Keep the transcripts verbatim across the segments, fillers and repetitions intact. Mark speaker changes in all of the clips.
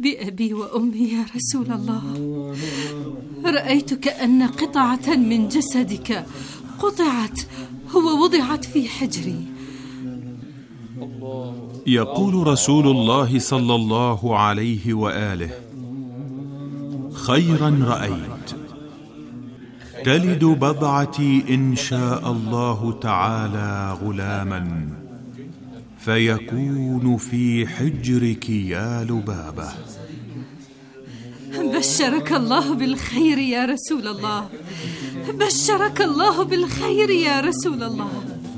Speaker 1: بأبي وأمي يا رسول الله، رأيت كأن قطعة من جسدك قطعت ووضعت في حجري.
Speaker 2: يقول رسول الله صلى الله عليه وآله: خيرا رأيت، تلد بضعتي إن شاء الله تعالى غلاما فيكون في حجرك يا لبابة.
Speaker 1: بشرك الله بالخير يا رسول الله، بشرك الله بالخير يا رسول الله.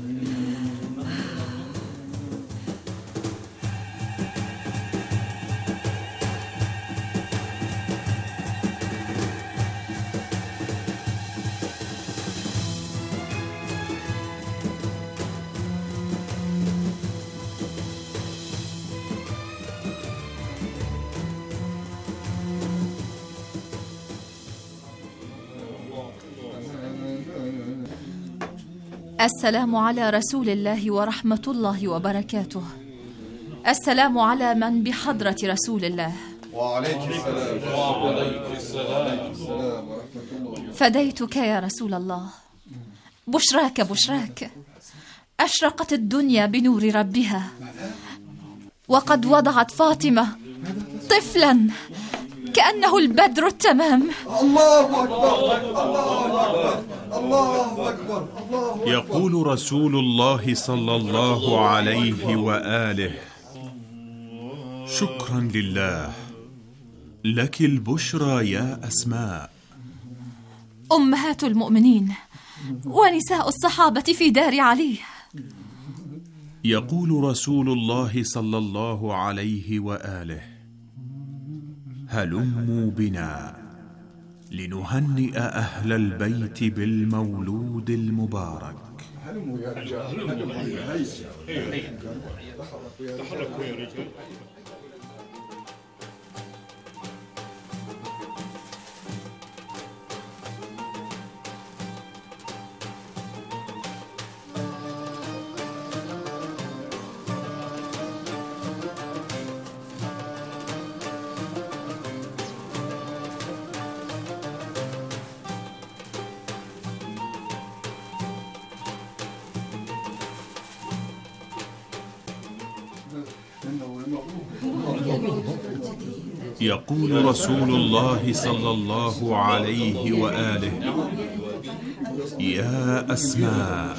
Speaker 3: السلام على رسول الله ورحمة الله وبركاته. السلام على من بحضرة رسول الله.
Speaker 4: وعليك السلام. وعليك السلام.
Speaker 3: فديتك يا رسول الله، بشراك بشراك، أشرقت الدنيا بنور ربها، وقد وضعت فاطمة طفلا كأنه البدر التمام.
Speaker 4: الله أكبر، الله أكبر، الله أكبر، الله أكبر.
Speaker 2: يقول رسول الله صلى الله عليه وآله: شكرا لله، لك البشرى يا أسماء.
Speaker 3: أمهات المؤمنين ونساء الصحابة في دار علي.
Speaker 2: يقول رسول الله صلى الله عليه وآله: هلموا بنا لنهنئ أهل البيت بالمولود المبارك.
Speaker 4: هلموا يا رجال،
Speaker 5: تحركوا يا رجال.
Speaker 2: يقول رسول الله صلى الله عليه وآله: يا أسماء،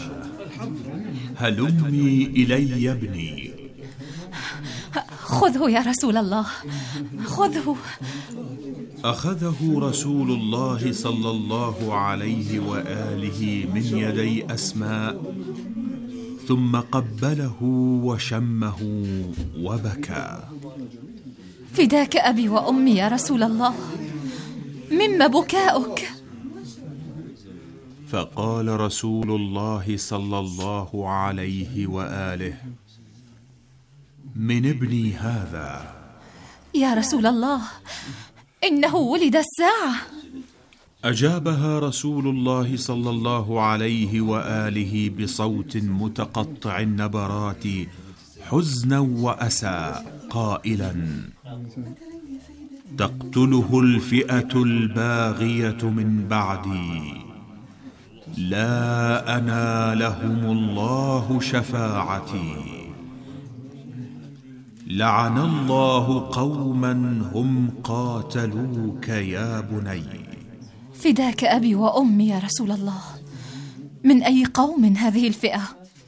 Speaker 2: هلمي إلي يا ابني.
Speaker 3: خذه يا رسول الله، خذه.
Speaker 2: أخذه رسول الله صلى الله عليه وآله من يدي أسماء، ثم قبله وشمه وبكى.
Speaker 3: فداك أبي وأمي يا رسول الله، مما بكاؤك؟
Speaker 2: فقال رسول الله صلى الله عليه وآله: من ابني هذا.
Speaker 3: يا رسول الله، إنه ولد الساعة.
Speaker 2: أجابها رسول الله صلى الله عليه وآله بصوت متقطع النبرات حزنا وأسى قائلا: تقتله الفئة الباغية من بعدي، لا أنالهم الله شفاعتي. لعن الله قوما هم قاتلوك يا بني.
Speaker 3: فداك أبي وأمي يا رسول الله، من أي قوم هذه الفئة؟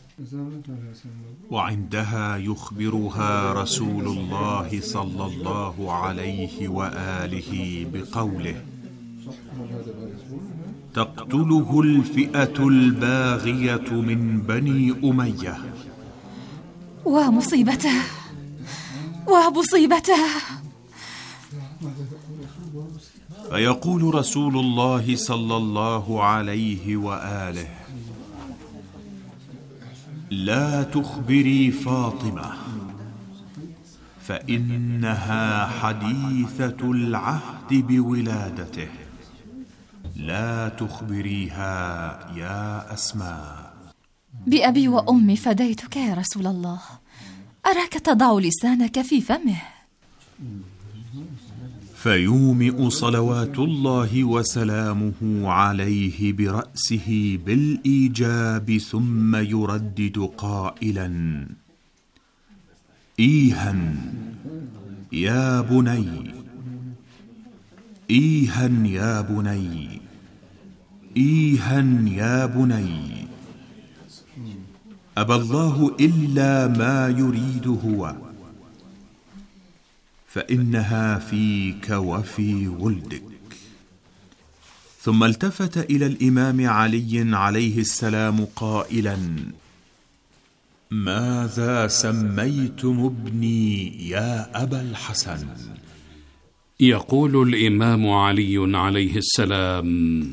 Speaker 2: وعندها يخبرها رسول الله صلى الله عليه وآله بقوله: تقتله الفئة الباغية من بني أمية.
Speaker 3: ومصيبته ومصيبته.
Speaker 2: فيقول رسول الله صلى الله عليه وآله: لا تخبري فاطمة، فإنها حديثة العهد بولادته، لا تخبريها يا أسماء.
Speaker 3: بأبي وأمي فديتك يا رسول الله، أراك تضع لسانك في فمه.
Speaker 2: فيومئ صلوات الله وسلامه عليه برأسه بالإيجاب، ثم يردد قائلا: إيها يا بني، إيها يا بني، إيها يا بني، أبى الله إلا ما يريد هو، فإنها فيك وفي ولدك. ثم التفت إلى الإمام علي عليه السلام قائلا: ماذا سميتم ابني يا أبا الحسن؟
Speaker 5: يقول الإمام علي عليه السلام: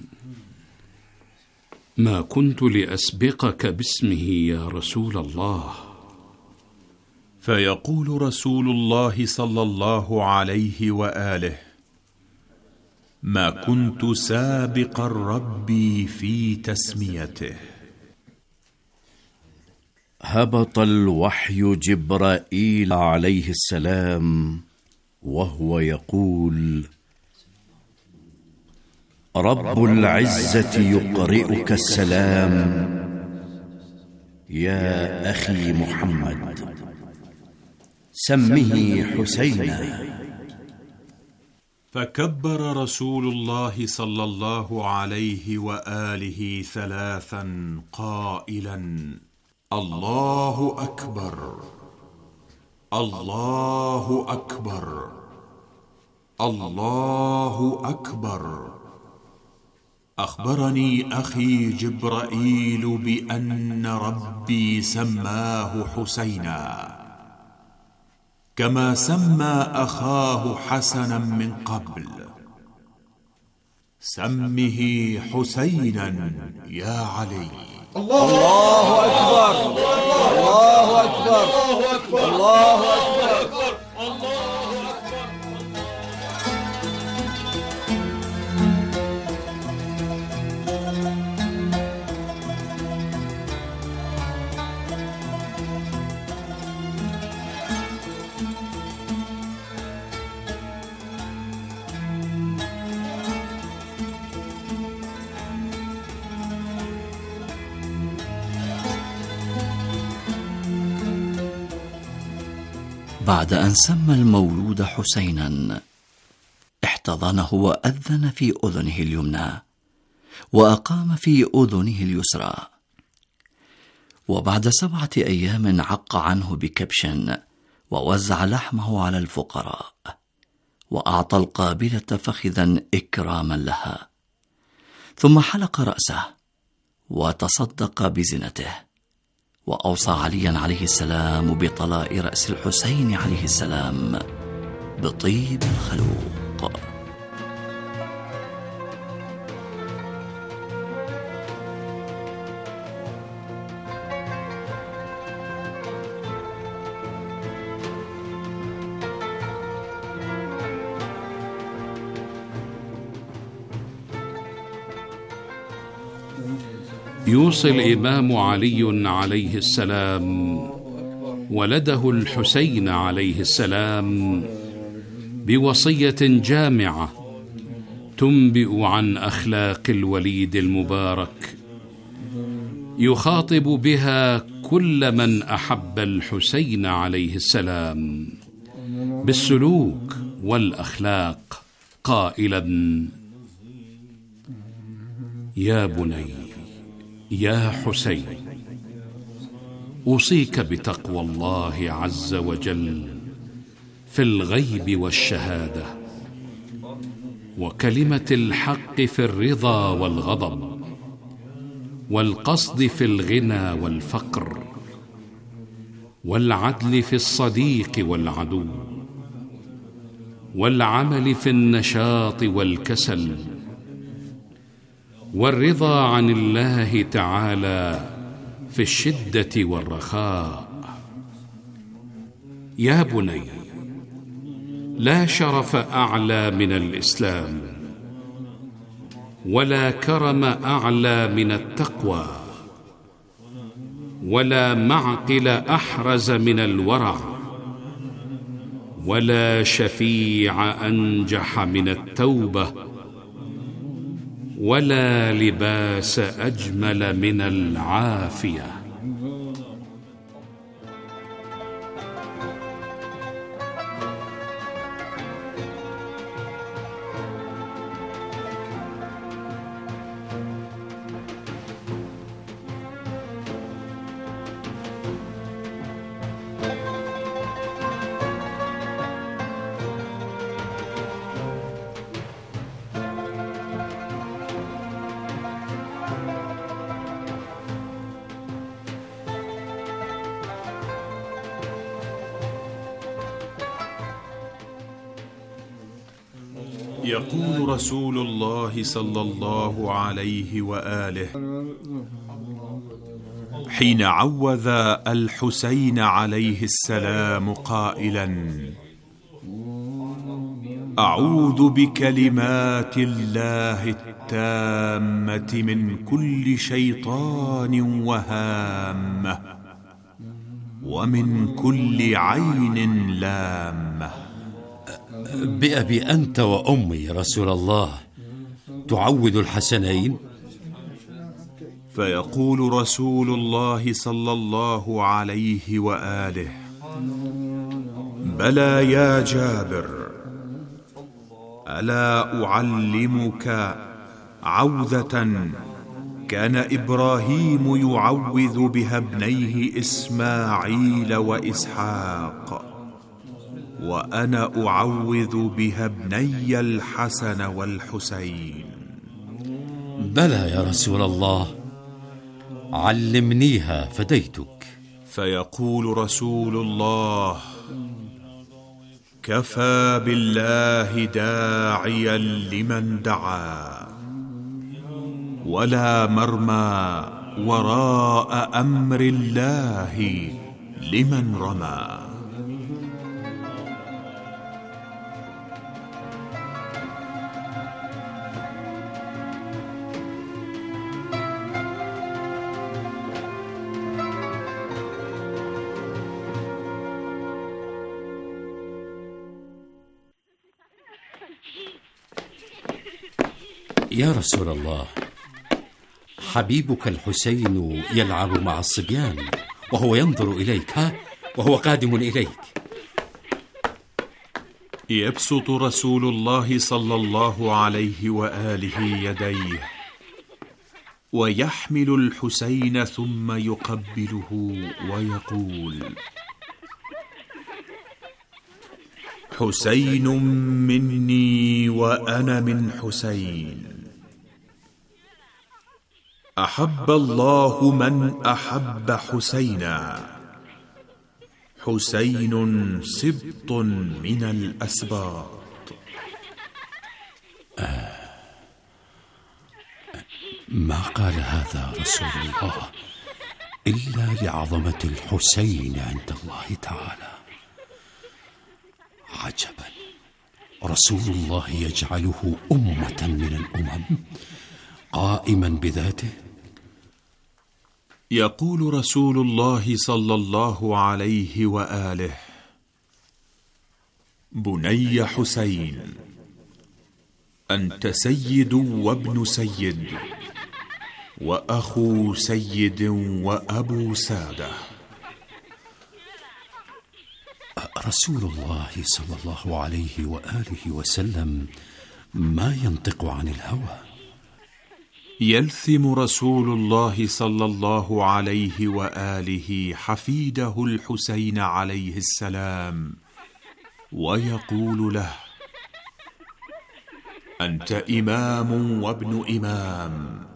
Speaker 5: ما كنت لأسبقك باسمه يا رسول الله.
Speaker 2: فيقول رسول الله صلى الله عليه وآله: ما كنت سابقا ربي في تسميته.
Speaker 6: هبط الوحي جبرائيل عليه السلام وهو يقول: رب العزة يقرئك السلام يا أخي محمد، سمه حسينا.
Speaker 2: فكبر رسول الله صلى الله عليه وآله ثلاثا قائلا: الله أكبر، الله أكبر، الله أكبر. أخبرني أخي جبرائيل بأن ربي سماه حسينا، كما سمى أخاه حسنا من قبل. سمه حسينا يا علي.
Speaker 4: الله أكبر، الله أكبر، الله أكبر، الله أكبر.
Speaker 6: بعد أن سمى المولود حسينا، احتضنه وأذن في أذنه اليمنى، وأقام في أذنه اليسرى. وبعد سبعة أيام عق عنه بكبش، ووزع لحمه على الفقراء، وأعطى القابلة فخذا إكراما لها، ثم حلق رأسه وتصدق بزنته، وأوصى عليا عليه السلام بطلاء رأس الحسين عليه السلام بطيب الخلوق.
Speaker 5: يوصي الإمام علي عليه السلام ولده الحسين عليه السلام بوصية جامعة تنبئ عن أخلاق الوليد المبارك، يخاطب بها كل من أحب الحسين عليه السلام بالسلوك والأخلاق، قائلا: يا بني يا حسين، أوصيك بتقوى الله عز وجل في الغيب والشهادة، وكلمة الحق في الرضا والغضب، والقصد في الغنى والفقر، والعدل في الصديق والعدو، والعمل في النشاط والكسل، والرضا عن الله تعالى في الشدة والرخاء. يا بني، لا شرف أعلى من الإسلام، ولا كرم أعلى من التقوى، ولا معقل أحرز من الورع، ولا شفيع أنجح من التوبة، ولا لباس أجمل من العافية.
Speaker 2: يقول رسول الله صلى الله عليه وآله حين عوذ الحسين عليه السلام قائلا: أعوذ بكلمات الله التامة من كل شيطان وهامة ومن كل عين لامة.
Speaker 7: بأبي أنت وأمي يا رسول الله، تعوذ الحسنين؟
Speaker 2: فيقول رسول الله صلى الله عليه وآله: بلى يا جابر، ألا أعلمك عوذة كان إبراهيم يعوذ بها ابنيه إسماعيل وإسحاق، وأنا أعوذ بها ابني الحسن والحسين؟
Speaker 7: بلى يا رسول الله، علمنيها فديتك.
Speaker 2: فيقول رسول الله: كفى بالله داعيا لمن دعا، ولا مرمى وراء أمر الله لمن رمى.
Speaker 7: يا رسول الله، حبيبك الحسين يلعب مع الصبيان وهو ينظر إليك، ها وهو قادم إليك.
Speaker 2: يبسط رسول الله صلى الله عليه وآله يديه ويحمل الحسين ثم يقبله ويقول: حسين مني وأنا من حسين، أحب الله من أحب حسينا، حسين سبط من الأسباط.
Speaker 7: آه ما قال هذا رسول الله إلا لعظمة الحسين عند الله تعالى. عجبا، رسول الله يجعله أمة من الأمم قائما بذاته.
Speaker 2: يقول رسول الله صلى الله عليه وآله: بني حسين، أنت سيد وابن سيد وأخو سيد وأبو سادة.
Speaker 7: رسول الله صلى الله عليه وآله وسلم ما ينطق عن الهوى.
Speaker 2: يلثم رسول الله صلى الله عليه وآله حفيده الحسين عليه السلام ويقول له: أنت إمام وابن إمام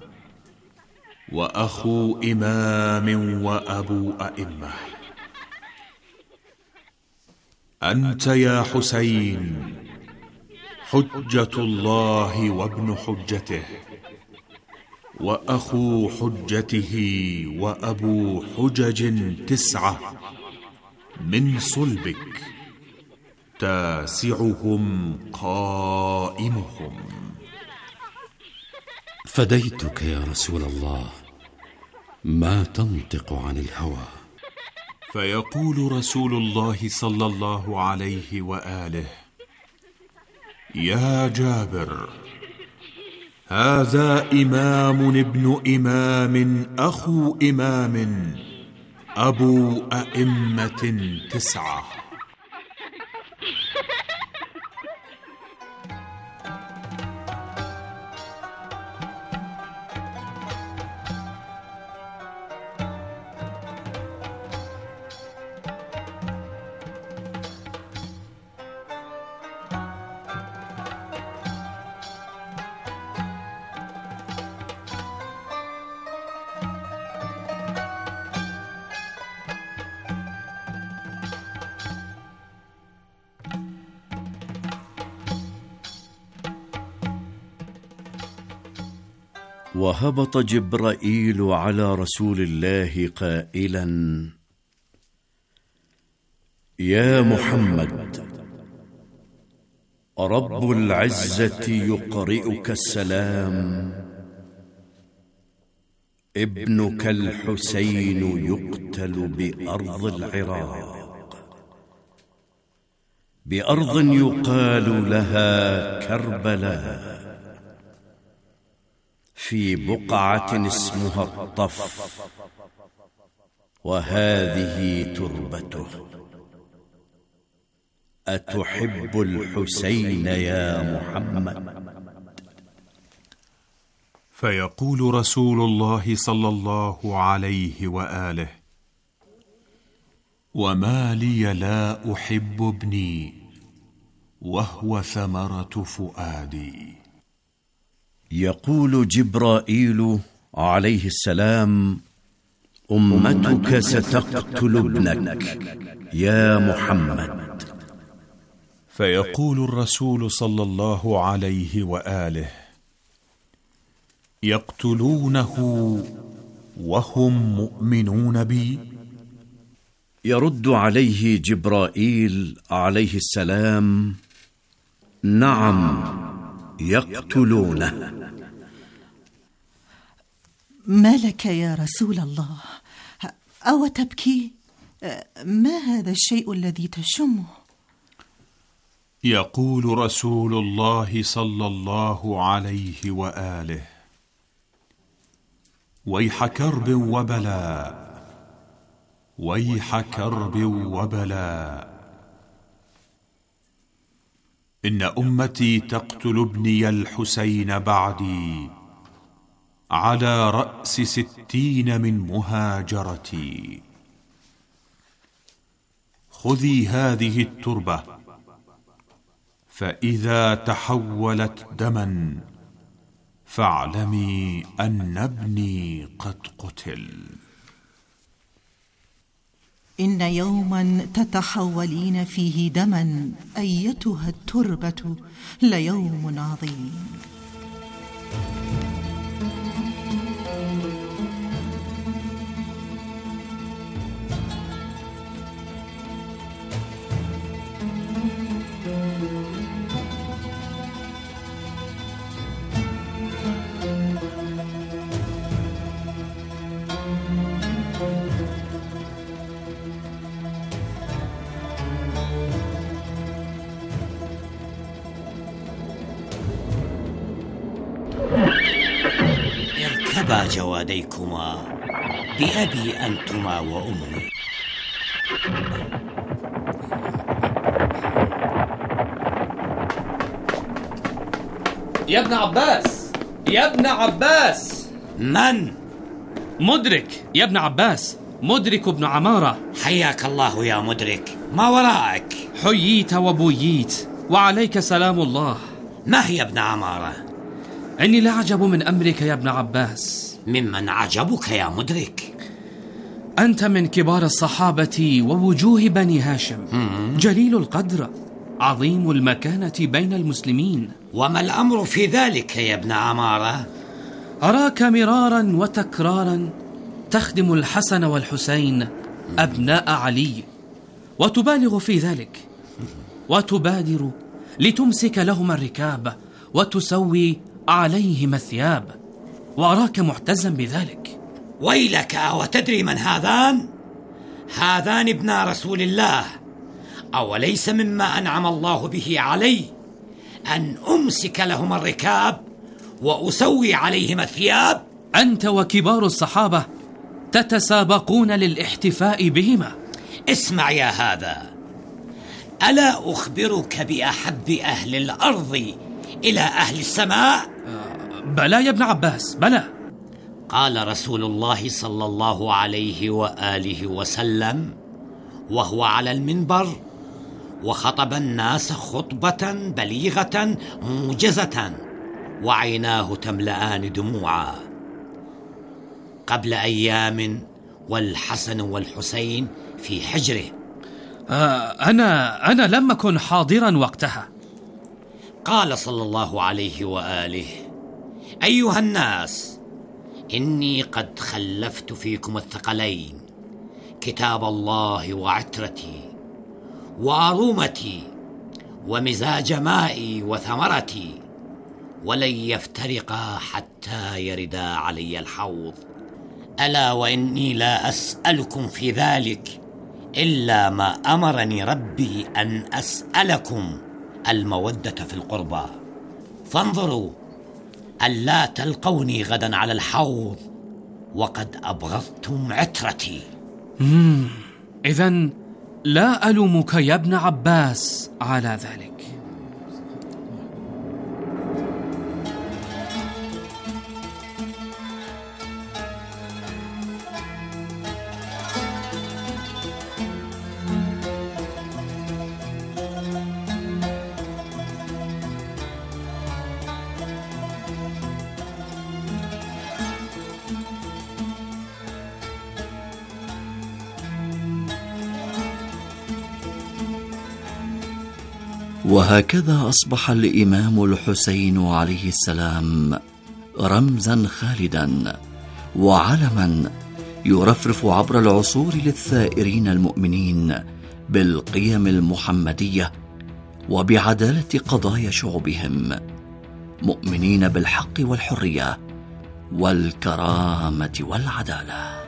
Speaker 2: وأخو إمام وأبو أئمة. أنت يا حسين حجة الله وابن حجته وأخو حجته وأبو حجج تسعة من صلبك، تاسعهم قائمهم.
Speaker 7: فديتك يا رسول الله، ما تنطق عن الهوى.
Speaker 2: فيقول رسول الله صلى الله عليه وآله: يا جابر، هذا إمام ابن إمام أخو إمام أبو أئمة تسعة.
Speaker 7: وهبط جبرائيل على رسول الله قائلا: يا محمد، رب العزة يقرئك السلام، ابنك الحسين يقتل بأرض العراق، بأرض يقال لها كربلاء، في بقعة اسمها الطف، وهذه تربته. أتحب الحسين يا محمد؟
Speaker 2: فيقول رسول الله صلى الله عليه وآله: وما لي لا أحب ابني وهو ثمرة فؤادي.
Speaker 7: يقول جبرائيل عليه السلام: أمتك ستقتل ابنك يا محمد.
Speaker 2: فيقول الرسول صلى الله عليه وآله: يقتلونه وهم مؤمنون بي؟
Speaker 7: يرد عليه جبرائيل عليه السلام: نعم، يقتلونه.
Speaker 8: ما لك يا رسول الله؟ أو تبكي؟ ما هذا الشيء الذي تشمه؟
Speaker 2: يقول رسول الله صلى الله عليه وآله: ويح كرب وبلاء، ويح كرب وبلاء، إن أمتي تقتل ابني الحسين بعدي على رأس ستين من مهاجرتي. خذي هذه التربة، فإذا تحولت دما فاعلمي أن ابني قد قتل.
Speaker 8: إن يوما تتحولين فيه دما أيتها التربة ليوم عظيم.
Speaker 9: اركبا جواديكما بأبي أنتما وأمي.
Speaker 10: يا ابن عباس، يا ابن عباس.
Speaker 9: من؟
Speaker 10: مدرك يا ابن عباس، مدرك ابن عمارة.
Speaker 9: حياك الله يا مدرك، ما وراءك؟
Speaker 10: حييت وبوييت، وعليك سلام الله.
Speaker 9: ما هي ابن عمارة؟
Speaker 10: إني لأعجب من أمرك يا ابن عباس.
Speaker 9: ممن عجبك يا مدرك؟
Speaker 10: أنت من كبار الصحابة ووجوه بني هاشم، جليل القدر، عظيم المكانة بين المسلمين.
Speaker 9: وما الأمر في ذلك يا ابن عمارة؟
Speaker 10: أراك مرارا وتكرارا تخدم الحسن والحسين أبناء علي، وتبالغ في ذلك، وتبادر لتمسك لهما الركاب وتسوي عليهما الثياب، وأراك محتزا بذلك.
Speaker 9: ويلك، وتدري من هذان؟ هذان ابنا رسول الله، أوليس مما أنعم الله به علي أن أمسك لهما الركاب وأسوي عليهما الثياب؟
Speaker 10: أنت وكبار الصحابة تتسابقون للاحتفاء بهما.
Speaker 9: اسمع يا هذا، ألا أخبرك بأحب أهل الأرض إلى أهل السماء؟
Speaker 10: بلى يا ابن عباس، بلى.
Speaker 9: قال رسول الله صلى الله عليه وآله وسلم وهو على المنبر وخطب الناس خطبة بليغة موجزة وعيناه تملأان دموعا: قبل أيام والحسن والحسين في حجره.
Speaker 10: آه أنا أنا لم أكن حاضرا وقتها.
Speaker 9: قال صلى الله عليه وآله: أيها الناس، إني قد خلفت فيكم الثقلين، كتاب الله وعترتي وأرومتي ومزاج مائي وثمرتي، ولن يفترقا حتى يردا علي الحوض. ألا وإني لا أسألكم في ذلك إلا ما أمرني ربي أن أسألكم: المودة في القربى. فانظروا ألا تلقوني غدا على الحوض وقد أبغضتم عترتي.
Speaker 10: إذن لا ألومك يا ابن عباس على ذلك.
Speaker 6: وهكذا أصبح الإمام الحسين عليه السلام رمزا خالدا وعلما يرفرف عبر العصور للثائرين المؤمنين بالقيم المحمدية وبعدالة قضايا شعوبهم، مؤمنين بالحق والحرية والكرامة والعدالة.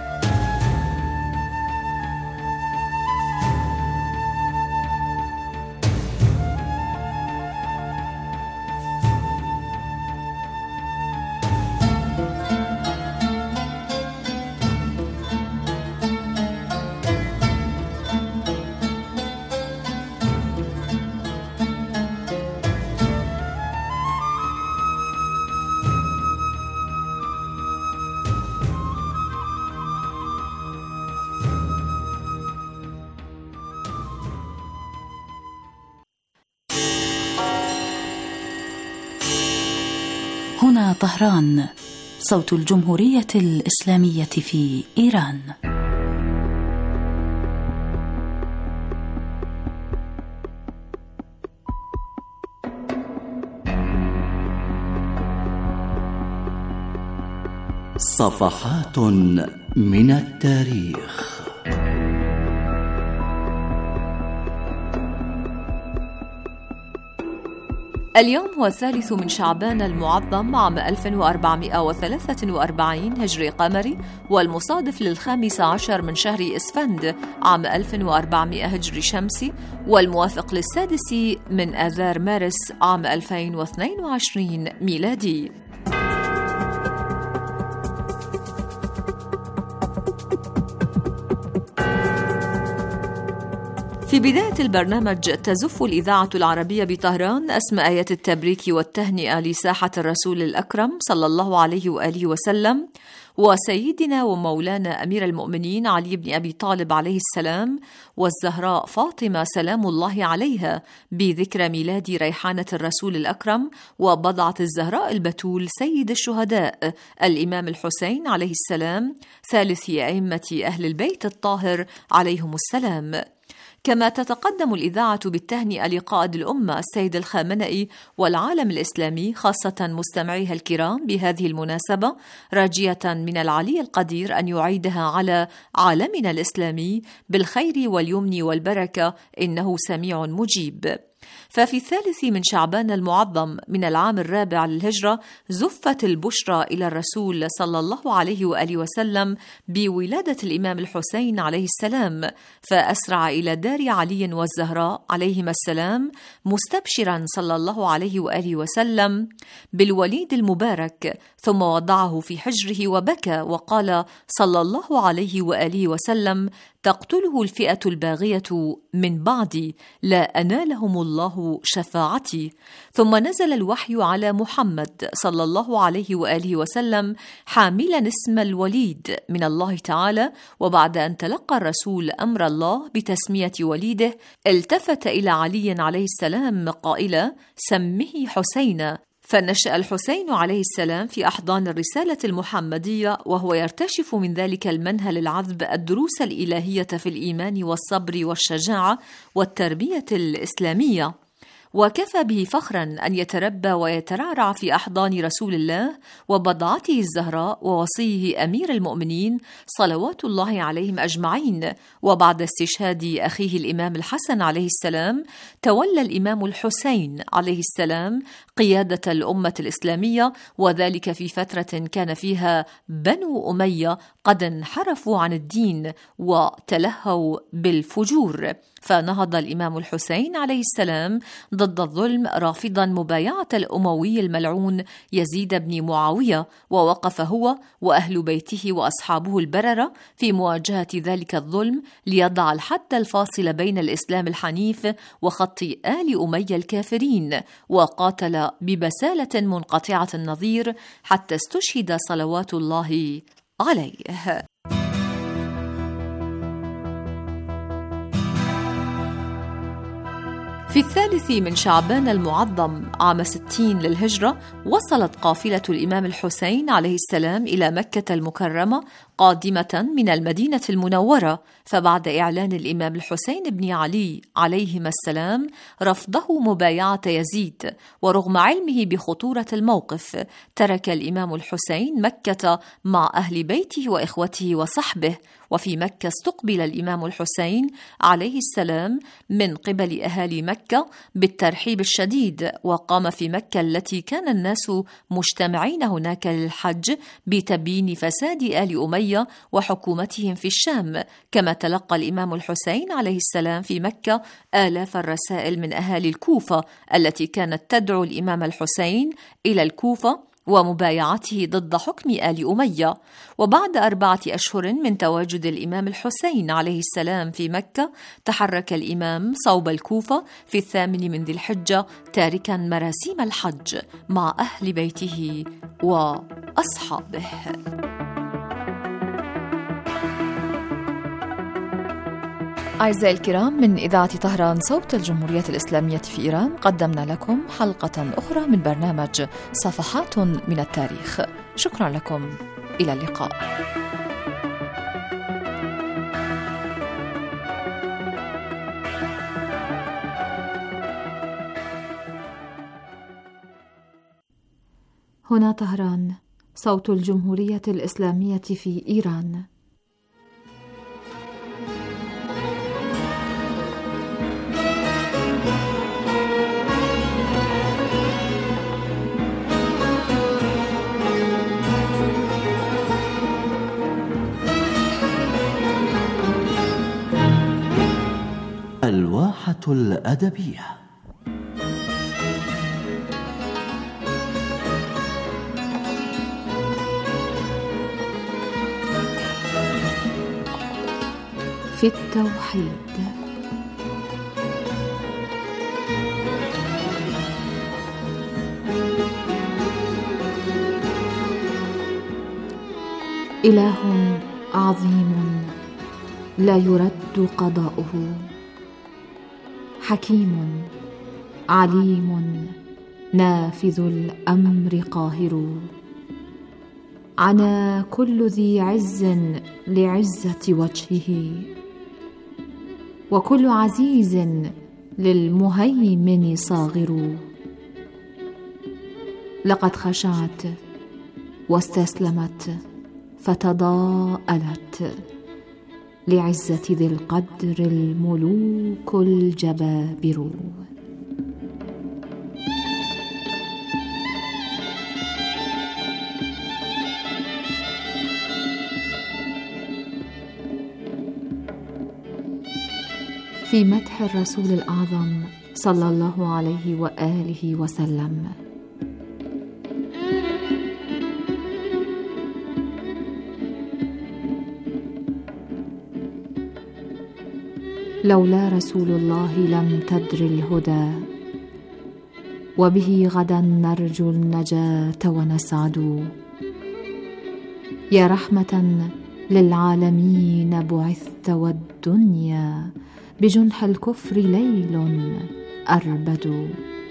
Speaker 11: هنا طهران، صوت الجمهورية الإسلامية في إيران.
Speaker 6: صفحات من التاريخ.
Speaker 3: اليوم هو الثالث من شعبان المعظم عام ألف وأربعمائة وثلاثة وأربعين هجري قمري، والمصادف للخامس عشر من شهر إسفند عام ألف وأربعمائة هجري شمسي، والموافق للسادس من آذار مارس عام ألفين واثنين وعشرين ميلادي. في بداية البرنامج تزف الإذاعة العربية بطهران أسماء آيات التبريك والتهنئة لساحة الرسول الأكرم صلى الله عليه وآله وسلم وسيدنا ومولانا أمير المؤمنين علي بن أبي طالب عليه السلام والزهراء فاطمة سلام الله عليها، بذكرى ميلاد ريحانة الرسول الأكرم وبضعة الزهراء البتول سيد الشهداء الإمام الحسين عليه السلام ثالث أئمة أهل البيت الطاهر عليهم السلام. كما تتقدم الإذاعة بالتهنئة لقائد الأمة السيد الخامنئي والعالم الإسلامي، خاصة مستمعيها الكرام بهذه المناسبة، راجية من العلي القدير أن يعيدها على عالمنا الإسلامي بالخير واليمن والبركة، إنه سميع مجيب. ففي الثالث من شعبان المعظم من العام الرابع للهجرة زفت البشرى إلى الرسول صلى الله عليه وآله وسلم بولادة الإمام الحسين عليه السلام، فأسرع إلى دار علي والزهراء عليهما السلام مستبشرا صلى الله عليه وآله وسلم بالوليد المبارك، ثم وضعه في حجره وبكى وقال صلى الله عليه وآله وسلم: تقتله الفئة الباغية من بعدي، لا أنالهم الله شفاعتي. ثم نزل الوحي على محمد صلى الله عليه وآله وسلم حاملا اسم الوليد من الله تعالى، وبعد أن تلقى الرسول أمر الله بتسمية وليده التفت إلى علي عليه السلام قائلا: سمه حسينا. فنشأ الحسين عليه السلام في أحضان الرسالة المحمدية، وهو يرتشف من ذلك المنهل العذب الدروس الإلهية في الإيمان والصبر والشجاعة والتربية الإسلامية. وكفى به فخرا أن يتربى ويترعرع في أحضان رسول الله وبضعته الزهراء ووصيه أمير المؤمنين صلوات الله عليهم أجمعين. وبعد استشهاد أخيه الإمام الحسن عليه السلام تولى الإمام الحسين عليه السلام قيادة الأمة الإسلامية، وذلك في فترة كان فيها بنو أمية قد انحرفوا عن الدين وتلهوا بالفجور. فنهض الإمام الحسين عليه السلام ضد الظلم رافضا مبايعة الأموي الملعون يزيد بن معاوية، ووقف هو وأهل بيته وأصحابه البررة في مواجهة ذلك الظلم ليضع الحد الفاصل بين الإسلام الحنيف وخط آل أمية الكافرين، وقاتل ببسالة منقطعة النظير حتى استشهد صلوات الله عليه. في الثالث من شعبان المعظم عام ستين للهجرة وصلت قافلة الإمام الحسين عليه السلام إلى مكة المكرمة قادمة من المدينة المنورة. فبعد إعلان الإمام الحسين بن علي عليهما السلام رفضه مبايعة يزيد، ورغم علمه بخطورة الموقف، ترك الإمام الحسين مكة مع أهل بيته وإخوته وصحبه. وفي مكة استقبل الإمام الحسين عليه السلام من قبل أهالي مكة بالترحيب الشديد، وقام في مكة التي كان الناس مجتمعين هناك للحج بتبيين فساد آل أمية وحكومتهم في الشام. كما تلقى الإمام الحسين عليه السلام في مكة آلاف الرسائل من أهالي الكوفة التي كانت تدعو الإمام الحسين إلى الكوفة ومبايعته ضد حكم آل أمية. وبعد أربعة أشهر من تواجد الإمام الحسين عليه السلام في مكة تحرك الإمام صوب الكوفة في الثامن من ذي الحجة تاركا مراسيم الحج مع أهل بيته وأصحابه. أعزائي الكرام، من إذاعة طهران صوت الجمهورية الإسلامية في إيران قدمنا لكم حلقة أخرى من برنامج صفحات من التاريخ. شكرا لكم، إلى اللقاء. هنا طهران صوت الجمهورية الإسلامية في إيران.
Speaker 6: الواحة الأدبية.
Speaker 1: في التوحيد. إله عظيم لا يرد قضاؤه، حكيم عليم نافذ الأمر قاهر، عنا كل ذي عز لعزة وجهه، وكل عزيز للمهيمن صاغر. لقد خشعت واستسلمت فتضاءلت لعزة ذي القدر الملوك الجبابر.
Speaker 3: في مدح الرسول الأعظم صلى الله عليه وآله وسلم. لولا رسول الله لم تدر الهدى، وبه غدا نرجو النجاة ونسعد. يا رحمة للعالمين بعثت، والدنيا بجنح الكفر ليل أربد.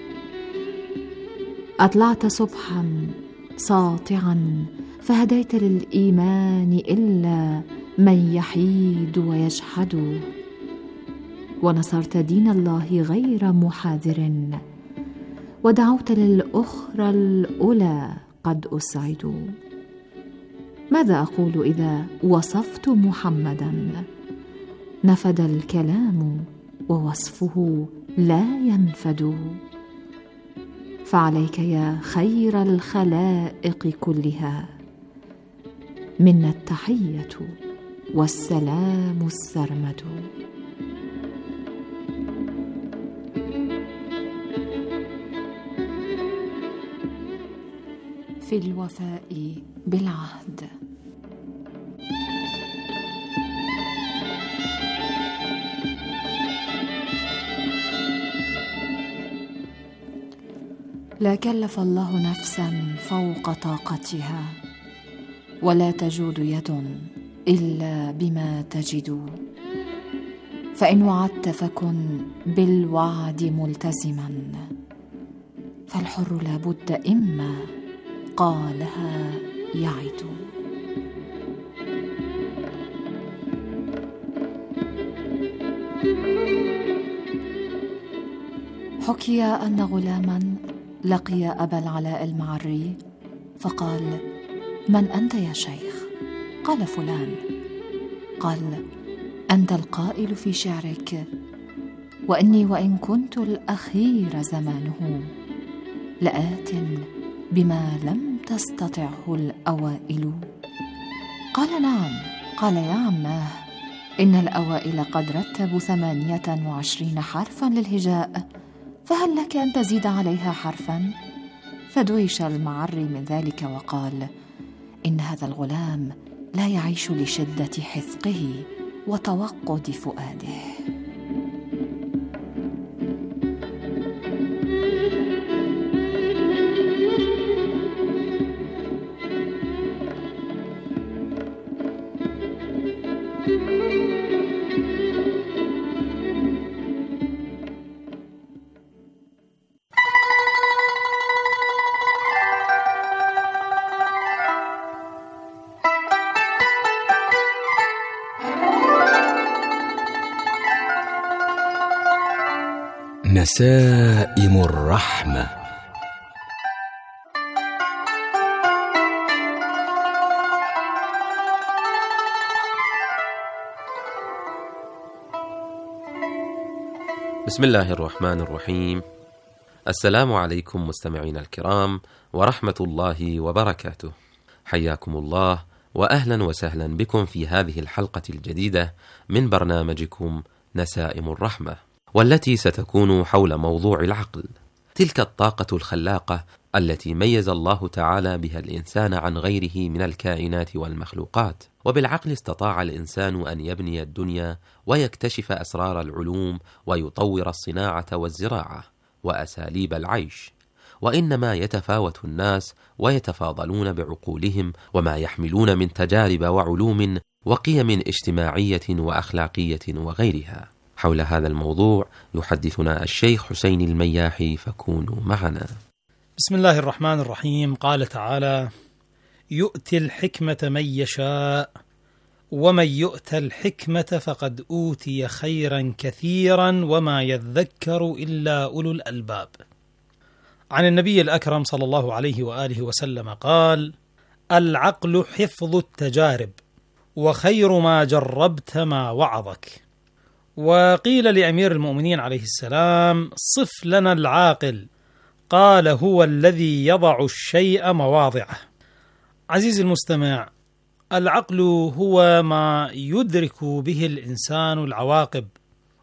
Speaker 3: أطلعت صبحا ساطعا فهديت للإيمان إلا من يحيد ويجحد. ونصرت دين الله غير محاذر، ودعوت للأخرى الأولى قد أسعد. ماذا أقول إذا وصفت محمدا؟ نفد الكلام ووصفه لا ينفد. فعليك يا خير الخلائق كلها منا التحية والسلام السرمد. في الوفاء بالعهد. لا كلف الله نفسا فوق طاقتها، ولا تجود يد إلا بما تجد. فإن وعدت فكن بالوعد ملتزما، فالحر لا بد إما قالها يعد. حكي أن غلاما لقي أبا العلاء المعري فقال: من أنت يا شيخ؟ قال: فلان. قال: أنت القائل في شعرك: وإني وإن كنت الأخير زمانه لآت بما لم تستطعه الأوائل. قال: نعم. قال: يا عماه، إن الأوائل قد رتبوا ثمانية وعشرين حرفا للهجاء، فهل لك أن تزيد عليها حرفا؟ فدويش المعري من ذلك وقال: إن هذا الغلام لا يعيش لشدة حذقه وتوقد فؤاده.
Speaker 12: نسائم الرحمة.
Speaker 13: بسم الله الرحمن الرحيم. السلام عليكم مستمعينا الكرام ورحمة الله وبركاته. حياكم الله وأهلا وسهلا بكم في هذه الحلقة الجديدة من برنامجكم نسائم الرحمة، والتي ستكون حول موضوع العقل، تلك الطاقة الخلاقة التي ميز الله تعالى بها الإنسان عن غيره من الكائنات والمخلوقات. وبالعقل استطاع الإنسان أن يبني الدنيا ويكتشف أسرار العلوم ويطور الصناعة والزراعة وأساليب العيش. وإنما يتفاوت الناس ويتفاضلون بعقولهم وما يحملون من تجارب وعلوم وقيم اجتماعية وأخلاقية وغيرها. حول هذا الموضوع يحدثنا الشيخ حسين المياحي، فكونوا معنا.
Speaker 14: بسم الله الرحمن الرحيم. قال تعالى: يؤتي الحكمة من يشاء ومن يؤت الحكمة فقد أوتي خيرا كثيرا وما يذكر إلا أولو الألباب. عن النبي الأكرم صلى الله عليه وآله وسلم قال: العقل حفظ التجارب، وخير ما جربت ما وعظك. وقيل لأمير المؤمنين عليه السلام: صف لنا العاقل. قال: هو الذي يضع الشيء مواضعه. عزيزي المستمع، العقل هو ما يدرك به الإنسان العواقب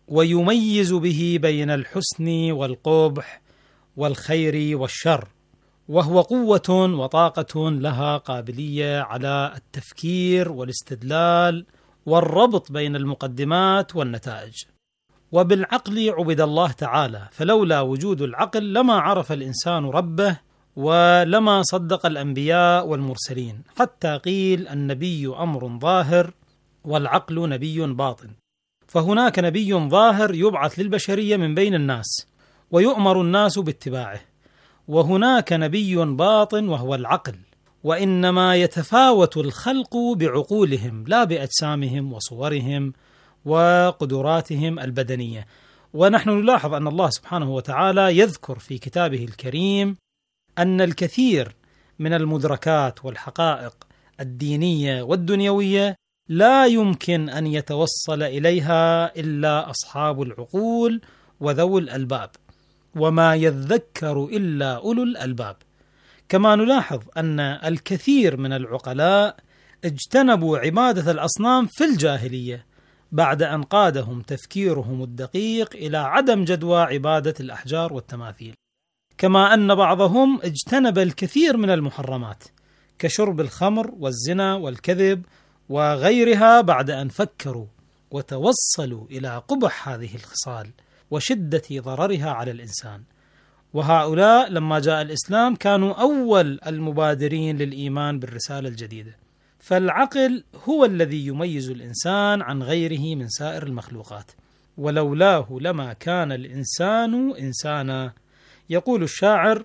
Speaker 14: ويميز به بين الحسن والقبح والخير والشر، وهو قوة وطاقة لها قابلية على التفكير والاستدلال والربط بين المقدمات والنتائج. وبالعقل عبد الله تعالى، فلولا وجود العقل لما عرف الإنسان ربه ولما صدق الأنبياء والمرسلين، حتى قيل النبي أمر ظاهر والعقل نبي باطن. فهناك نبي ظاهر يبعث للبشرية من بين الناس ويؤمر الناس باتباعه، وهناك نبي باطن وهو العقل، وإنما يتفاوت الخلق بعقولهم لا بأجسامهم وصورهم وقدراتهم البدنية. ونحن نلاحظ أن الله سبحانه وتعالى يذكر في كتابه الكريم أن الكثير من المدركات والحقائق الدينية والدنيوية لا يمكن أن يتوصل إليها إلا أصحاب العقول وذوي الألباب، وما يذكر إلا أولو الألباب. كما نلاحظ أن الكثير من العقلاء اجتنبوا عبادة الأصنام في الجاهلية بعد أن قادهم تفكيرهم الدقيق إلى عدم جدوى عبادة الأحجار والتماثيل، كما أن بعضهم اجتنب الكثير من المحرمات كشرب الخمر والزنا والكذب وغيرها بعد أن فكروا وتوصلوا إلى قبح هذه الخصال وشدة ضررها على الإنسان. وهؤلاء لما جاء الإسلام كانوا أول المبادرين للإيمان بالرسالة الجديدة. فالعقل هو الذي يميز الإنسان عن غيره من سائر المخلوقات، ولولاه لما كان الإنسان إنسانا. يقول الشاعر: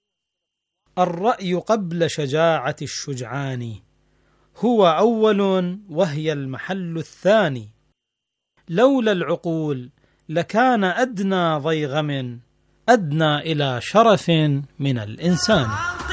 Speaker 14: الرأي قبل شجاعة الشجعان، هو أول وهي المحل الثاني، لولا العقول لكان أدنى ضيغم أدنى إلى شرف من الإنسان.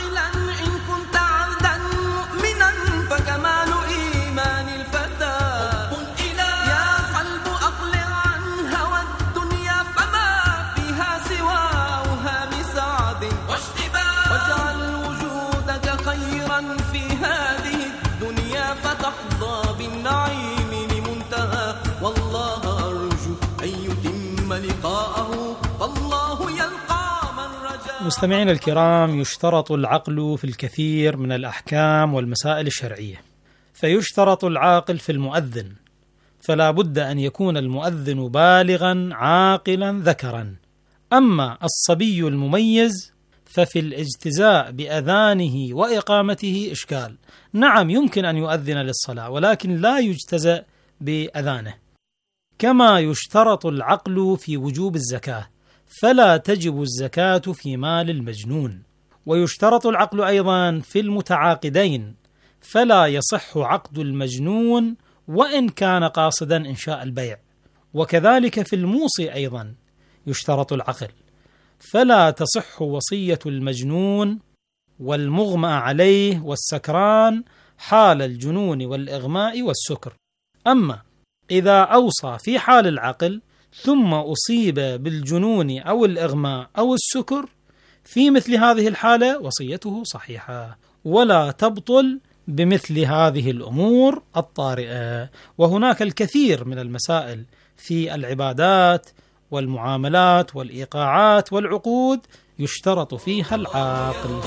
Speaker 14: مستمعين الكرام، يشترط العقل في الكثير من الأحكام والمسائل الشرعية، فيشترط العاقل في المؤذن، فلا بد أن يكون المؤذن بالغا عاقلا ذكرا. أما الصبي المميز ففي الاجتزاء بأذانه وإقامته إشكال. نعم يمكن أن يؤذن للصلاة ولكن لا يجتزأ بأذانه. كما يشترط العقل في وجوب الزكاة، فلا تجب الزكاة في مال المجنون. ويشترط العقل أيضا في المتعاقدين، فلا يصح عقد المجنون وإن كان قاصدا إنشاء البيع. وكذلك في الموصي أيضا يشترط العقل، فلا تصح وصية المجنون والمغمى عليه والسكران حال الجنون والإغماء والسكر. أما إذا أوصى في حال العقل ثم أصيب بالجنون أو الإغماء أو السكر، في مثل هذه الحالة وصيته صحيحة ولا تبطل بمثل هذه الأمور الطارئة. وهناك الكثير من المسائل في العبادات والمعاملات والإيقاعات والعقود يشترط فيها العاقل.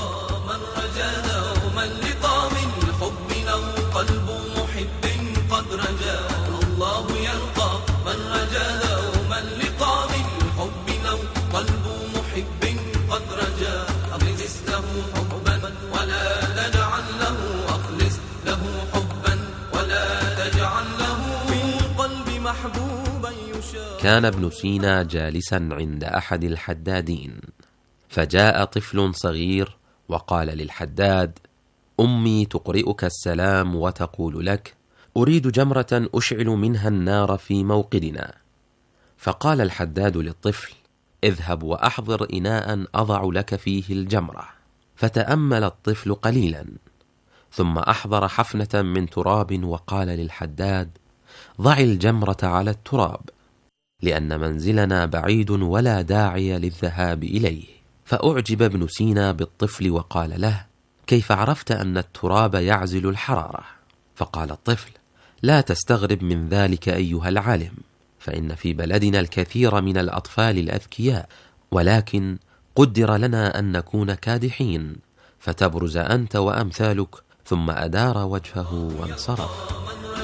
Speaker 13: كان ابن سينا جالسا عند أحد الحدادين، فجاء طفل صغير وقال للحداد: أمي تقرئك السلام وتقول لك: أريد جمرة أشعل منها النار في موقدنا. فقال الحداد للطفل: اذهب وأحضر إناء أضع لك فيه الجمرة. فتأمل الطفل قليلا ثم أحضر حفنة من تراب وقال للحداد: ضع الجمرة على التراب، لأن منزلنا بعيد ولا داعي للذهاب إليه. فأعجب ابن سينا بالطفل وقال له: كيف عرفت أن التراب يعزل الحرارة؟ فقال الطفل: لا تستغرب من ذلك أيها العالم، فإن في بلدنا الكثير من الأطفال الأذكياء، ولكن قدر لنا أن نكون كادحين، فتبرز أنت وأمثالك ثم أدار وجهه وانصرف.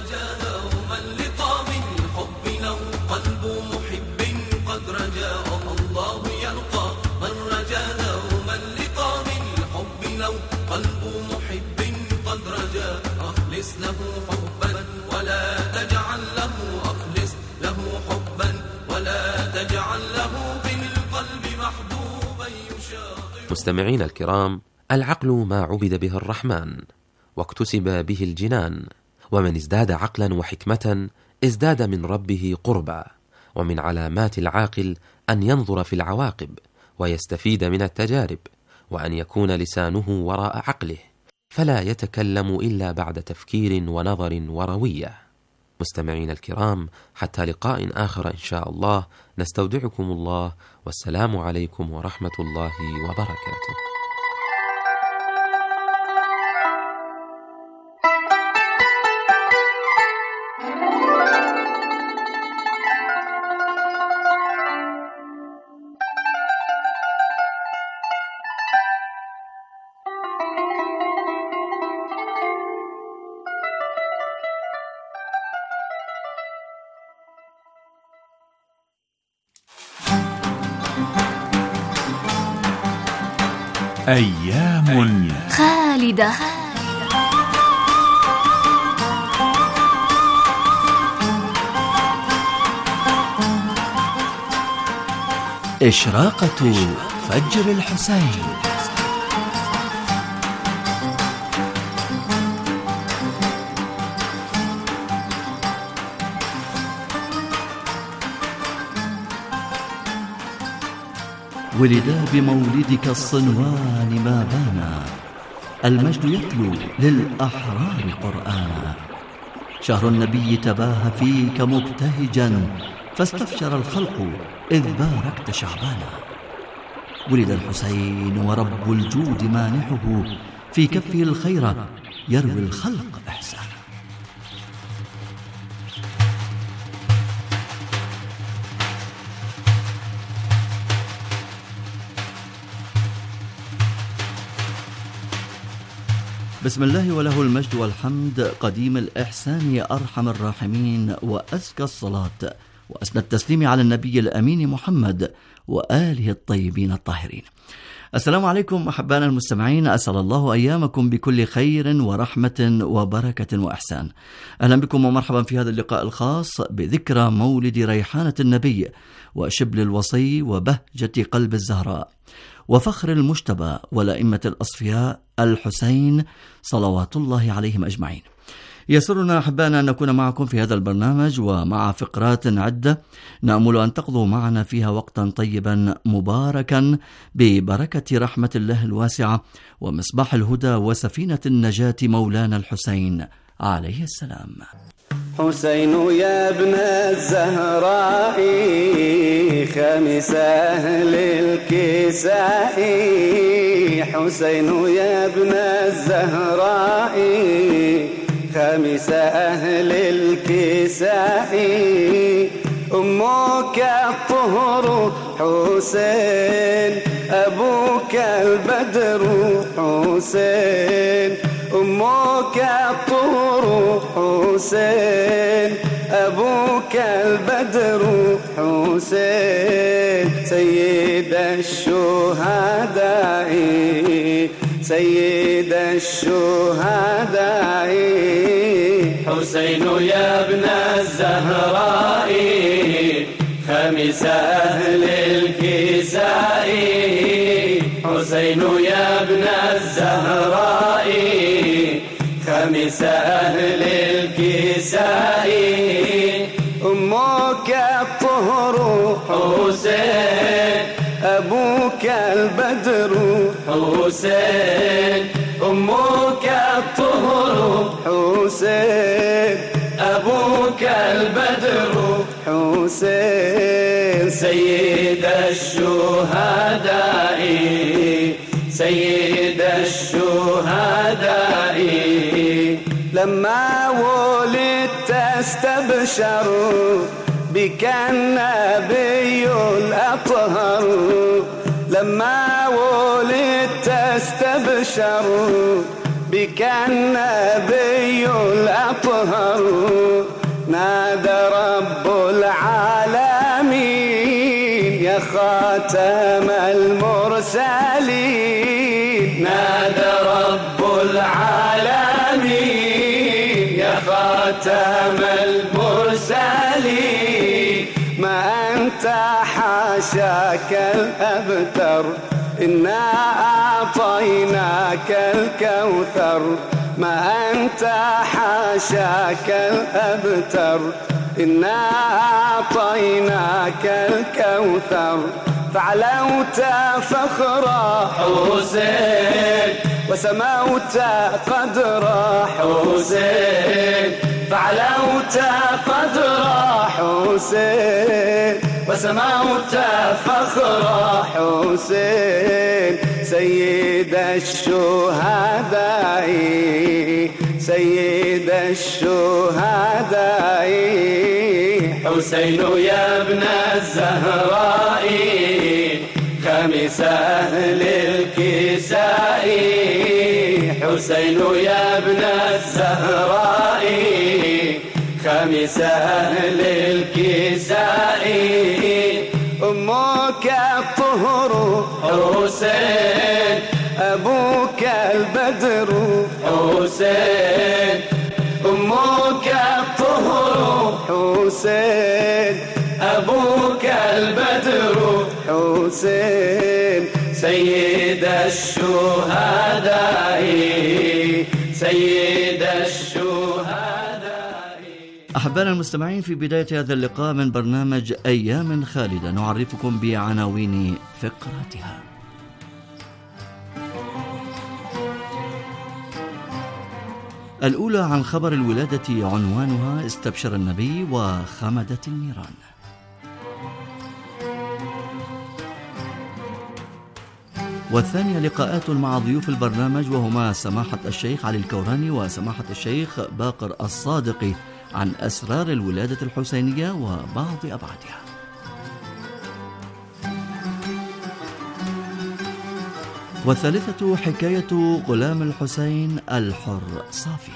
Speaker 13: مستمعين الكرام، العقل ما عبد به الرحمن واكتسب به الجنان، ومن ازداد عقلا وحكمة ازداد من ربه قربا. ومن علامات العاقل أن ينظر في العواقب ويستفيد من التجارب، وأن يكون لسانه وراء عقله، فلا يتكلم إلا بعد تفكير ونظر وروية. مستمعين الكرام، حتى لقاء آخر إن شاء الله، نستودعكم الله، والسلام عليكم ورحمة الله وبركاته.
Speaker 2: أيام
Speaker 11: خالدة.
Speaker 6: إشراقة فجر الحسين. ولد بمولدك الصنوان ما بانا، المجد يتلو للأحرار قرآنا. شهر النبي تباهى فيك مبتهجا، فاستبشر الخلق إذ باركت شعبانا. ولد الحسين ورب الجود مانحه، في كفه الخير يروي الخلق إحسانا. بسم الله وله المجد والحمد، قديم الإحسان يا أرحم الراحمين، وأزكى الصلاة وأسنى التسليم على النبي الأمين محمد وآله الطيبين الطاهرين. السلام عليكم أحبائنا المستمعين، أسأل الله أيامكم بكل خير ورحمة وبركة وإحسان. أهلا بكم ومرحبا في هذا اللقاء الخاص بذكرى مولد ريحانة النبي وشبل الوصي وبهجة قلب الزهراء وفخر المجتبى والأئمة الأصفياء الحسين صلوات الله عليهم أجمعين. يسرنا أحبائنا أن نكون معكم في هذا البرنامج ومع فقرات عدة نأمل أن تقضوا معنا فيها وقتا طيبا مباركا ببركة رحمة الله الواسعة ومصباح الهدى وسفينة النجاة مولانا الحسين عليه السلام.
Speaker 15: حسين يا ابن الزهراء خامس أهل الكساء، حسين يا ابن الزهراء خامس أهل الكساء. أمك الطهر حسين، أبوك البدر حسين. أمك الطهر حسين، أبوك البدر حسين. سيد الشهداء سيد الشهداء، حسين يا ابن الزهراء خامس أهل الكساء. حسين يا ابن الزهراء خامس أهل الكساء. أمك الطهر حسين، أبوك البدر حسين. أمك الطهر حسين، أبوك البدر حسين. سيد الشهداء سيد الشهداء، لما ولدت استبشروا بك النبي الأطهر لما ولدت استبشر بك النبي الأطهر نادى رب العالمين يا خاتم المرسلين نادى رب العالمين يا خاتم المرسلين ما أنت حاشاك الأبتر إنا أعطيناك الكوثر ما أنت حاشاك الأبتر إنا أعطيناك الكوثر فعلوت فخرا حسين وسموت قدرا حسين فعلوت قدرا حسين وسموت فخرا حسين سيد الشهداء سيد الشهداء حسين يا ابن الزهراء خميس أهل الكساء حسين يا ابن الزهراء خميس أهل الكساء أمك الطهر حسين أبوك البدر حسين أمك الطهر حسين أبوك البدر حسين سيد الشهداء سيد الشهداء.
Speaker 6: أحبائنا المستمعين، في بداية هذا اللقاء من برنامج أيام خالدة نعرفكم بعناوين فقراتها. الأولى عن خبر الولادة عنوانها استبشر النبي وخمدت النيران. والثانية لقاءات مع ضيوف البرنامج وهما سماحة الشيخ علي الكوراني وسماحة الشيخ باقر الصادقي عن أسرار الولادة الحسينية وبعض أبعادها. والثالثة حكاية غلام الحسين الحر صافي.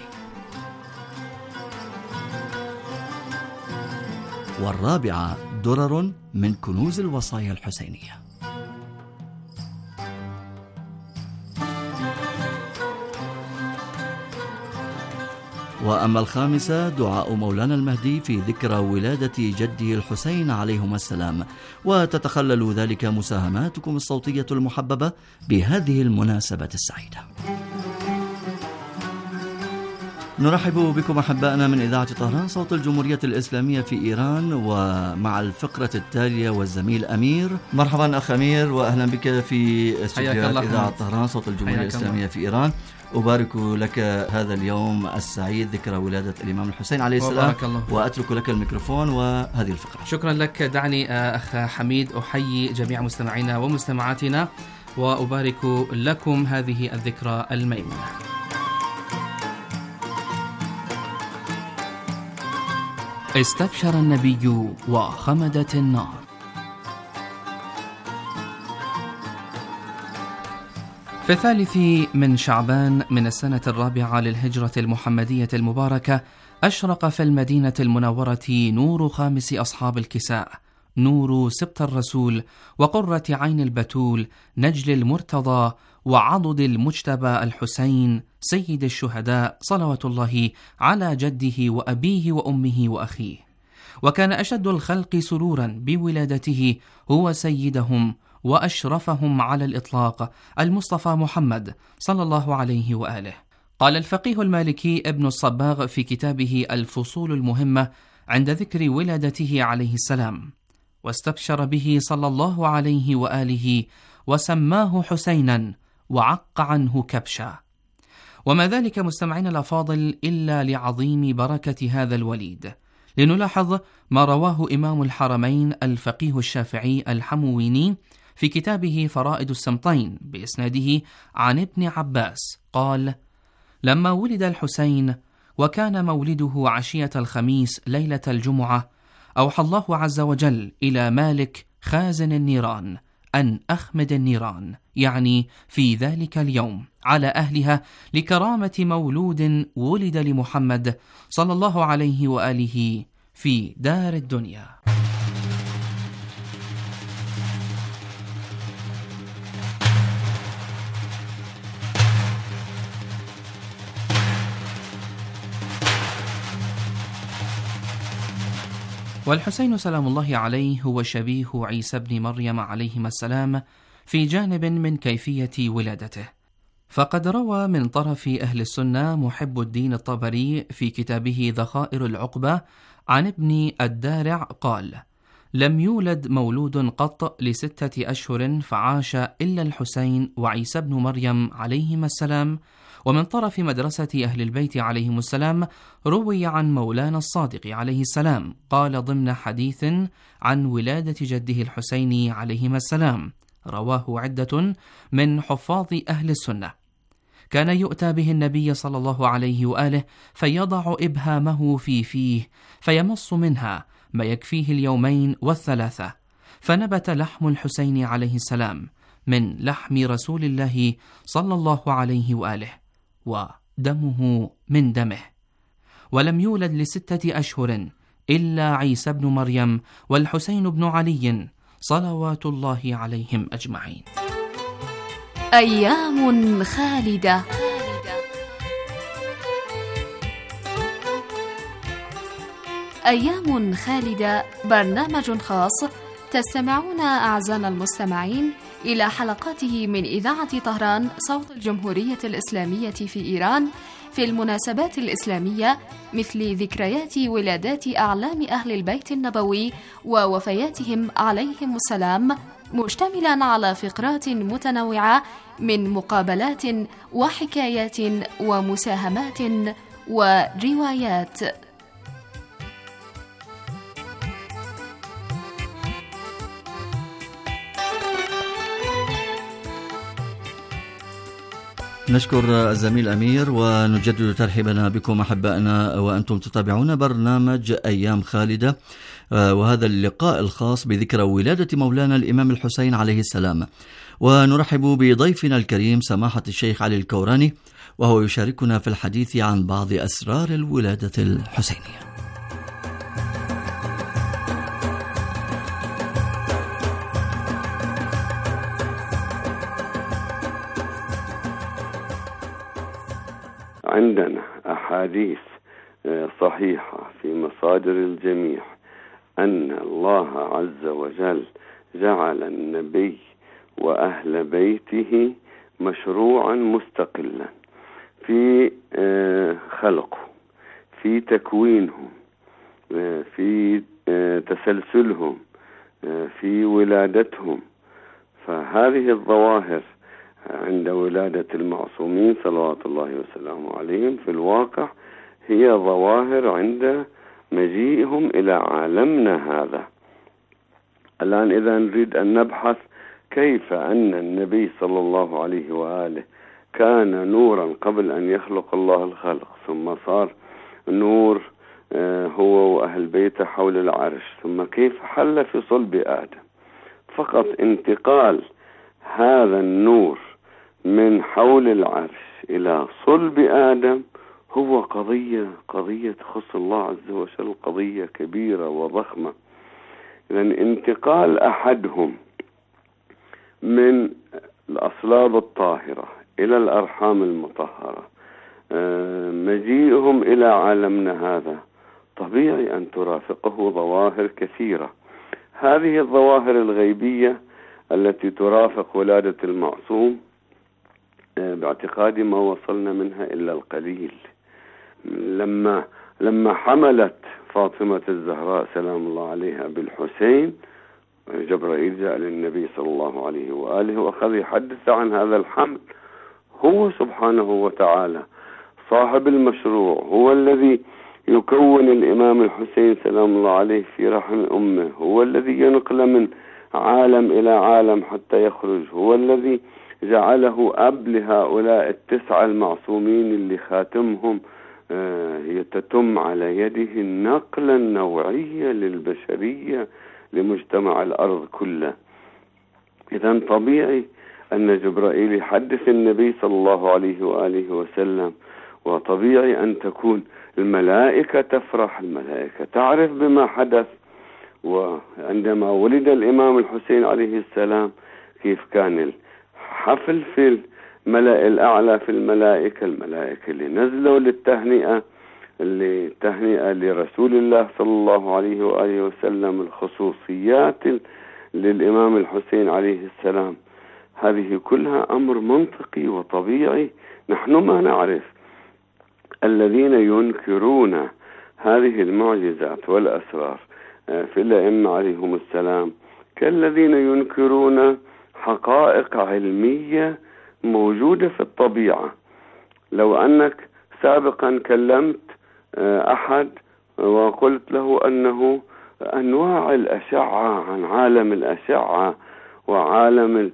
Speaker 6: والرابعة درر من كنوز الوصايا الحسينية. وأما الخامسة دعاء مولانا المهدي في ذكرى ولادة جده الحسين عليهما السلام، وتتخلل ذلك مساهماتكم الصوتية المحببة بهذه المناسبة السعيدة. نرحب بكم أحبائنا من إذاعة طهران صوت الجمهورية الإسلامية في إيران، ومع الفقرة التالية والزميل أمير. مرحبا أخ أمير وأهلا بك في استديوهات إذاعة طهران صوت الجمهورية الإسلامية في إيران. أبارك لك هذا اليوم السعيد ذكرى ولادة الإمام الحسين عليه السلام، وأترك لك الميكروفون وهذه الفقرة.
Speaker 10: شكرا لك. دعني أخ حميد أحيي جميع مستمعينا ومستمعاتنا وأبارك لكم هذه الذكرى الميمونة. استبشر النبي وخمدت النار. في الثالث من شعبان من السنة الرابعة للهجرة المحمدية المباركة أشرق في المدينة المنورة نور خامس أصحاب الكساء، نور سبط الرسول وقرة عين البتول نجل المرتضى وعضد المجتبى الحسين سيد الشهداء صلوات الله على جده وأبيه وأمه وأخيه. وكان أشد الخلق سرورا بولادته هو سيدهم وأشرفهم على الإطلاق المصطفى محمد صلى الله عليه وآله. قال الفقيه المالكي ابن الصباغ في كتابه الفصول المهمة عند ذكر ولادته عليه السلام: واستبشر به صلى الله عليه وآله وسماه حسينا وعق عنه كبشا. وما ذلك مستمعين الأفاضل إلا لعظيم بركة هذا الوليد. لنلاحظ ما رواه إمام الحرمين الفقيه الشافعي الحمويني في كتابه فرائد السمطين بإسناده عن ابن عباس قال: لما ولد الحسين وكان مولده عشية الخميس ليلة الجمعة، أوحى الله عز وجل إلى مالك خازن النيران أن أخمد النيران، يعني في ذلك اليوم، على أهلها لكرامة مولود ولد لمحمد صلى الله عليه وآله في دار الدنيا. والحسين سلام الله عليه هو شبيه عيسى بن مريم عليهما السلام في جانب من كيفية ولادته، فقد روى من طرف أهل السنة محب الدين الطبري في كتابه ذخائر العقبة عن ابن الدارع قال: لم يولد مولود قط لستة أشهر فعاش إلا الحسين وعيسى بن مريم عليهما السلام. ومن طرف مدرسة أهل البيت عليهم السلام روي عن مولانا الصادق عليه السلام قال ضمن حديث عن ولادة جده الحسين عليهما السلام رواه عدة من حفاظ أهل السنة: كان يؤتى به النبي صلى الله عليه وآله فيضع إبهامه في فيه فيمص منها ما يكفيه اليومين والثلاثة، فنبت لحم الحسين عليه السلام من لحم رسول الله صلى الله عليه وآله، ودمه من دمه. ولم يولد لستة أشهر إلا عيسى بن مريم والحسين بن علي صلوات الله عليهم أجمعين.
Speaker 16: أيام خالدة. أيام خالدة برنامج خاص تستمعون أعزائنا المستمعين إلى حلقاته من إذاعة طهران صوت الجمهورية الإسلامية في إيران في المناسبات الإسلامية، مثل ذكريات ولادات أعلام أهل البيت النبوي ووفياتهم عليهم السلام، مشتملا على فقرات متنوعة من مقابلات وحكايات ومساهمات وروايات.
Speaker 6: نشكر الزميل أمير ونجدد ترحيبنا بكم أحبائنا وأنتم تتابعون برنامج أيام خالدة، وهذا اللقاء الخاص بذكرى ولادة مولانا الإمام الحسين عليه السلام. ونرحب بضيفنا الكريم سماحة الشيخ علي الكوراني، وهو يشاركنا في الحديث عن بعض أسرار الولادة الحسينية.
Speaker 17: عندنا أحاديث صحيحة في مصادر الجميع أن الله عز وجل جعل النبي وأهل بيته مشروعا مستقلا في خلقه، في تكوينهم، في تسلسلهم، في ولادتهم. فهذه الظواهر عند ولادة المعصومين صلوات الله وسلامه عليهم في الواقع هي ظواهر عند مجيئهم إلى عالمنا هذا. الآن إذا نريد أن نبحث كيف أن النبي صلى الله عليه وآله كان نورا قبل أن يخلق الله الخلق، ثم صار نور هو وأهل بيته حول العرش، ثم كيف حل في صلب آدم. فقط انتقال هذا النور من حول العرش إلى صلب آدم هو قضية قضية تخص الله عز وجل، قضية كبيرة وضخمة. لأن انتقال أحدهم من الأصلاب الطاهرة إلى الأرحام المطهرة، مجيئهم إلى عالمنا هذا طبيعي أن ترافقه ظواهر كثيرة. هذه الظواهر الغيبية التي ترافق ولادة المعصوم باعتقادي ما وصلنا منها إلا القليل. لما لما حملت فاطمة الزهراء سلام الله عليها بالحسين، جبرائيل جاء للنبي صلى الله عليه وآله وأخذ يحدث عن هذا الحمل. هو سبحانه وتعالى صاحب المشروع، هو الذي يكون الإمام الحسين سلام الله عليه في رحم أمه، هو الذي ينقل من عالم إلى عالم حتى يخرج، هو الذي جعله أب لهؤلاء التسعة المعصومين اللي خاتمهم هي تتم على يده النقلة النوعية للبشرية لمجتمع الأرض كله. إذن طبيعي أن جبرائيل يحدث النبي صلى الله عليه وآله وسلم، وطبيعي أن تكون الملائكة تفرح، الملائكة تعرف بما حدث. وعندما ولد الإمام الحسين عليه السلام كيف كان الحفل في الملأ الأعلى في الملائكة، الملائكة اللي نزلوا للتهنئة اللي تهنئة لرسول الله صلى الله عليه وآله وسلم، الخصوصيات للإمام الحسين عليه السلام، هذه كلها أمر منطقي وطبيعي. نحن ما نعرف. الذين ينكرون هذه المعجزات والأسرار في الأئمة عليهم السلام كالذين ينكرون حقائق علمية موجودة في الطبيعة. لو أنك سابقا كلمت أحد وقلت له أنه أنواع الأشعة عن عالم الأشعة وعالم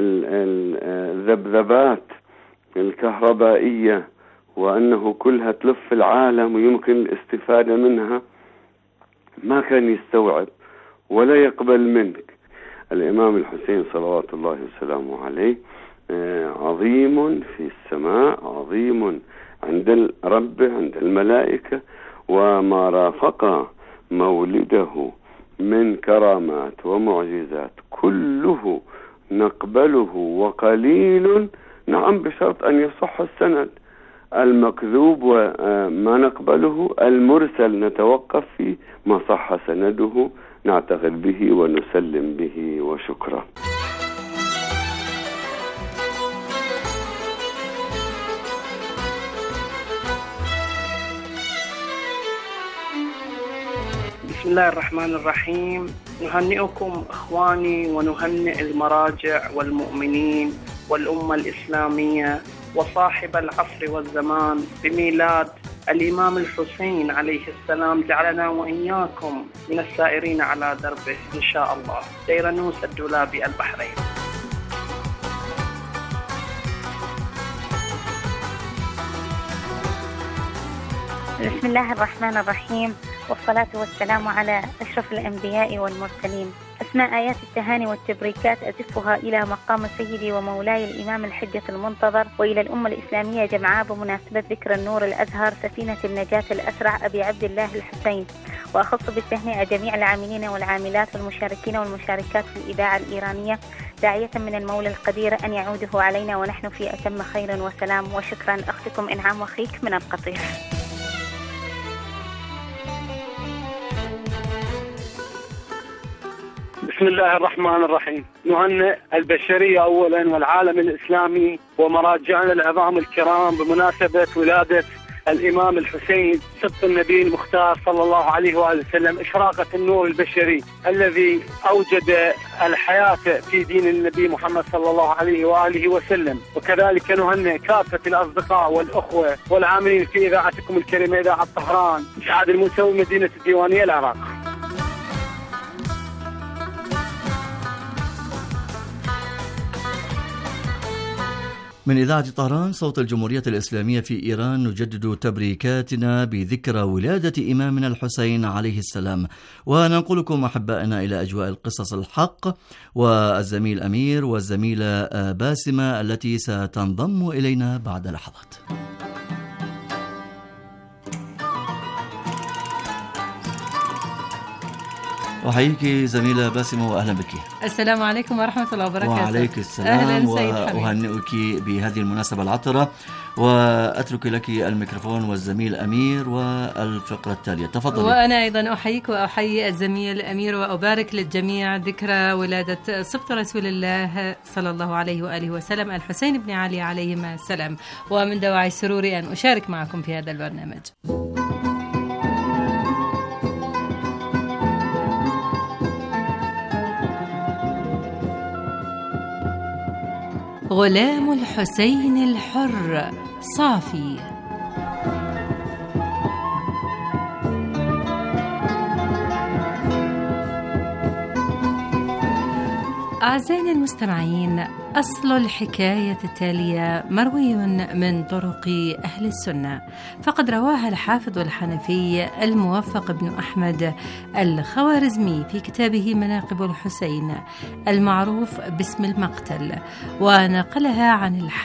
Speaker 17: الذبذبات الكهربائية وأنه كلها تلف العالم ويمكن الاستفادة منها، ما كان يستوعب ولا يقبل منك. الإمام الحسين صلوات الله وسلامه عليه عظيم في السماء، عظيم عند الرب عند الملائكة، وما رافق مولده من كرامات ومعجزات كله نقبله، وقليل نعم بشرط أن يصح السند. المكذوب وما نقبله، المرسل نتوقف فيه، ما صح سنده نعتقد به ونسلم به وشكرا.
Speaker 18: بسم الله الرحمن الرحيم. نهنئكم إخواني ونهنئ المراجع والمؤمنين والأمة الإسلامية وصاحب العصر والزمان بميلاد الإمام الحسين عليه السلام، جعلنا وإياكم من السائرين على دربه إن شاء الله. ديرنوس الدولابي، البحرين.
Speaker 19: بسم الله الرحمن الرحيم، والصلاة والسلام على أشرف الأنبياء والمرسلين. أثناء آيات التهاني والتبريكات أزفها إلى مقام سيدي ومولاي الإمام الحجة المنتظر وإلى الأمة الإسلامية جمعاء بمناسبة ذكر النور الأزهر سفينة النجاة الأسرع أبي عبد الله الحسين. وأخص بالتهنئة جميع العاملين والعاملات والمشاركين والمشاركات في الإذاعة الإيرانية، داعية من المولى القدير أن يعوده علينا ونحن في أتم خير وسلام. وشكرا. أختكم إنعام وخيك من القطيف.
Speaker 18: بسم الله الرحمن الرحيم. نهنئ البشرية أولا والعالم الإسلامي ومراجعنا العظام الكرام بمناسبة ولادة الإمام الحسين سبط النبي المختار صلى الله عليه وآله وسلم، إشراقة النور البشري الذي أوجد الحياة في دين النبي محمد صلى الله عليه وآله وسلم. وكذلك نهنئ كافة الأصدقاء والأخوة والعاملين في إذاعتكم الكريمة إذاعة طهران، سعد المنسوي، مدينة الديوانية، العراق.
Speaker 6: من إذاعة طهران صوت الجمهورية الإسلامية في إيران نجدد تبريكاتنا بذكرى ولادة إمامنا الحسين عليه السلام، وننقلكم أحبائنا إلى أجواء القصص الحق والزميل أمير والزميلة باسمة التي ستنضم إلينا بعد لحظات. أحييك زميلة باسمة وأهلا بك.
Speaker 1: السلام عليكم ورحمة الله وبركاته.
Speaker 6: وعليك السلام، وأهنئك بهذه المناسبة العطرة، وأترك لك الميكروفون والزميل أمير والفقرة التالية. تفضل.
Speaker 1: وأنا أيضا أحييك وأحيي الزميل أمير وأبارك للجميع ذكرى ولادة سبط رسول الله صلى الله عليه وآله وسلم الحسين بن علي عليهما السلام، ومن دواعي سروري أن أشارك معكم في هذا البرنامج. غلام الحسين الحر صافي. أعزائنا المستمعين، أصل الحكاية التالية مروي من طرق أهل السنة، فقد رواها الحافظ الحنفي الموفق بن أحمد الخوارزمي في كتابه مناقب الحسين المعروف باسم المقتل، ونقلها عن الحافظ